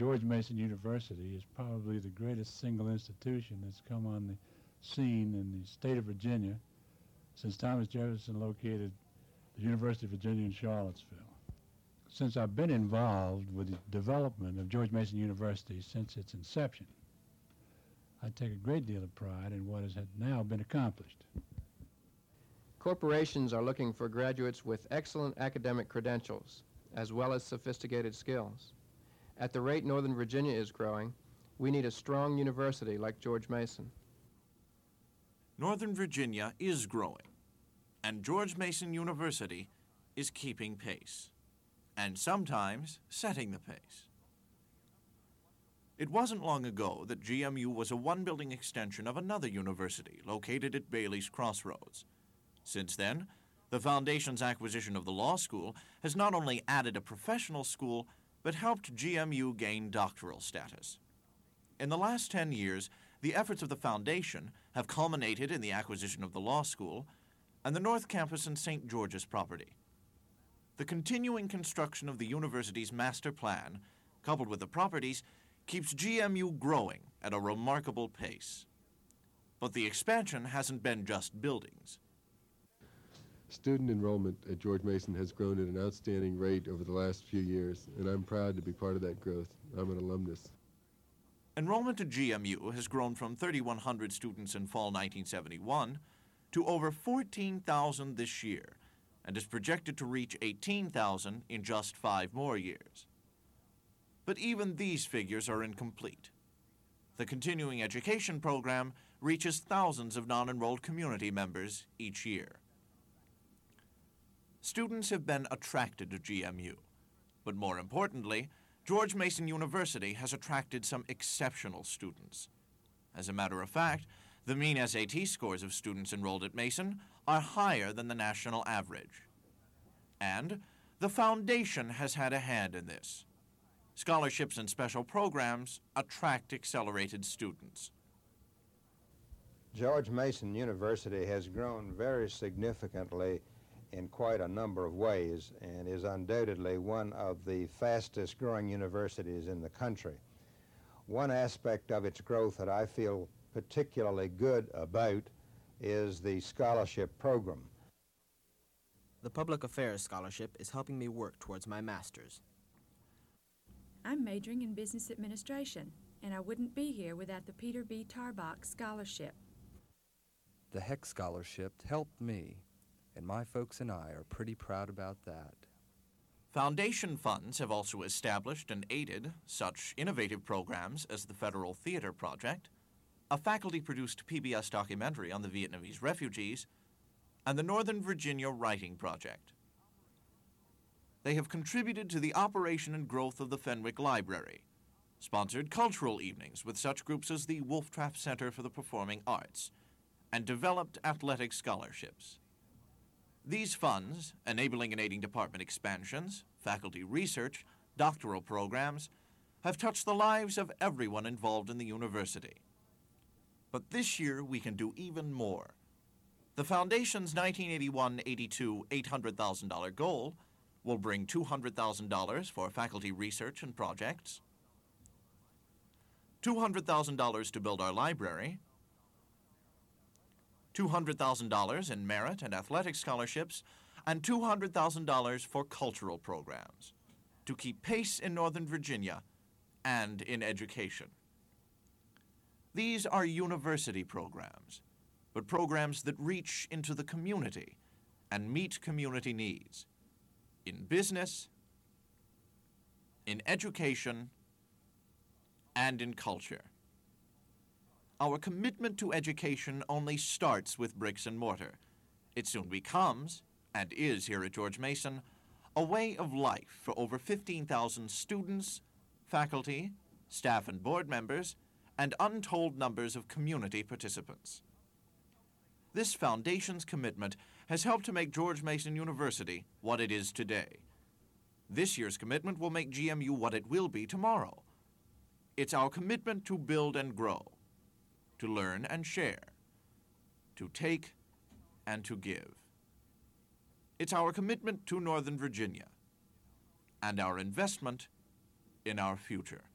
George Mason University is probably the greatest single institution that's come on the scene in the state of Virginia since Thomas Jefferson located the University of Virginia in Charlottesville. Since I've been involved with the development of George Mason University since its inception, I take a great deal of pride in what has now been accomplished. Corporations are looking for graduates with excellent academic credentials, as well as sophisticated skills. At the rate Northern Virginia is growing, we need a strong university like George Mason. Northern Virginia is growing, and George Mason University is keeping pace, and sometimes setting the pace. It wasn't long ago that GMU was a one-building extension of another university located at Bailey's Crossroads. Since then, the Foundation's acquisition of the law school has not only added a professional school, but helped GMU gain doctoral status. In the last 10 years, the efforts of the Foundation have culminated in the acquisition of the law school and the North Campus and St. George's property. The continuing construction of the university's master plan, coupled with the properties, keeps GMU growing at a remarkable pace. But the expansion hasn't been just buildings. Student enrollment at George Mason has grown at an outstanding rate over the last few years, and I'm proud to be part of that growth. I'm an alumnus. Enrollment at GMU has grown from 3,100 students in fall 1971 to over 14,000 this year, and is projected to reach 18,000 in just 5 more years. But even these figures are incomplete. The continuing education program reaches thousands of non-enrolled community members each year. Students have been attracted to GMU, but more importantly, George Mason University has attracted some exceptional students. As a matter of fact, the mean SAT scores of students enrolled at Mason are higher than the national average. And the Foundation has had a hand in this. Scholarships and special programs attract accelerated students. George Mason University has grown very significantly in quite a number of ways and is undoubtedly one of the fastest growing universities in the country. One aspect of its growth that I feel particularly good about is the scholarship program. The Public Affairs Scholarship is helping me work towards my master's. I'm majoring in Business Administration, and I wouldn't be here without the Peter B. Tarbach Scholarship. The Heck Scholarship helped me, and my folks and I are pretty proud about that. Foundation funds have also established and aided such innovative programs as the Federal Theater Project, a faculty-produced PBS documentary on the Vietnamese refugees, and the Northern Virginia Writing Project. They have contributed to the operation and growth of the Fenwick Library, sponsored cultural evenings with such groups as the Wolf Trap Center for the Performing Arts, and developed athletic scholarships. These funds, enabling and aiding department expansions, faculty research, doctoral programs, have touched the lives of everyone involved in the university. But this year we can do even more. The Foundation's 1981-82 $800,000 goal will bring $200,000 for faculty research and projects, $200,000 to build our library, $200,000 in merit and athletic scholarships, and $200,000 for cultural programs to keep pace in Northern Virginia and in education. These are university programs, but programs that reach into the community and meet community needs in business, in education, and in culture. Our commitment to education only starts with bricks and mortar. It soon becomes, and is here at George Mason, a way of life for over 15,000 students, faculty, staff and board members, and untold numbers of community participants. This Foundation's commitment has helped to make George Mason University what it is today. This year's commitment will make GMU what it will be tomorrow. It's our commitment to build and grow, to learn and share, to take and to give. It's our commitment to Northern Virginia and our investment in our future.